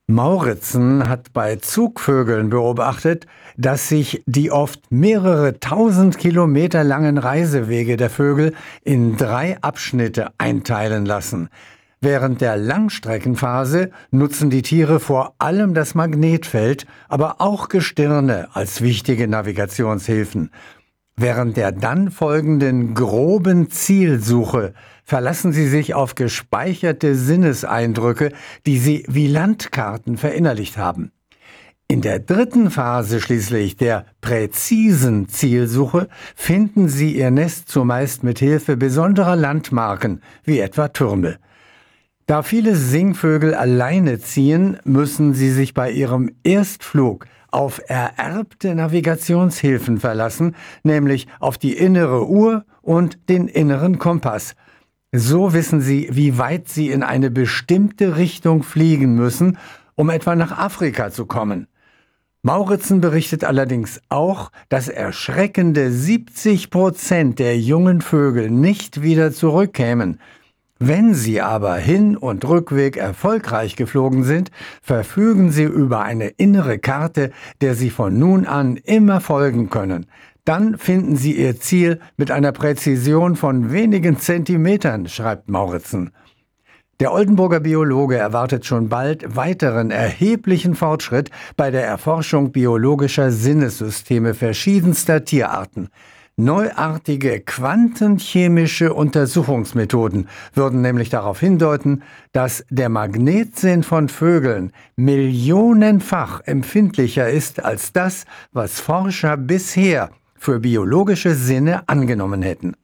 Mauritzen hat bei Zugvögeln beobachtet, dass sich die oft mehrere tausend Kilometer langen Reisewege der Vögel in 3 Abschnitte einteilen lassen. Während der Langstreckenphase nutzen die Tiere vor allem das Magnetfeld, aber auch Gestirne als wichtige Navigationshilfen. Während der dann folgenden groben Zielsuche verlassen sie sich auf gespeicherte Sinneseindrücke, die sie wie Landkarten verinnerlicht haben. In der 3. Phase schließlich, der präzisen Zielsuche, finden sie ihr Nest zumeist mit Hilfe besonderer Landmarken, wie etwa Türme. Da viele Singvögel alleine ziehen, müssen sie sich bei ihrem Erstflug auf ererbte Navigationshilfen verlassen, nämlich auf die innere Uhr und den inneren Kompass. So wissen sie, wie weit sie in eine bestimmte Richtung fliegen müssen, um etwa nach Afrika zu kommen. Mauritzen berichtet allerdings auch, dass erschreckende 70% der jungen Vögel nicht wieder zurückkämen. Wenn sie aber Hin- und Rückweg erfolgreich geflogen sind, verfügen sie über eine innere Karte, der sie von nun an immer folgen können. Dann finden sie ihr Ziel mit einer Präzision von wenigen Zentimetern, schreibt Mauritzen. Der Oldenburger Biologe erwartet schon bald weiteren erheblichen Fortschritt bei der Erforschung biologischer Sinnessysteme verschiedenster Tierarten. Neuartige quantenchemische Untersuchungsmethoden würden nämlich darauf hindeuten, dass der Magnetsinn von Vögeln millionenfach empfindlicher ist als das, was Forscher bisher für biologische Sinne angenommen hätten.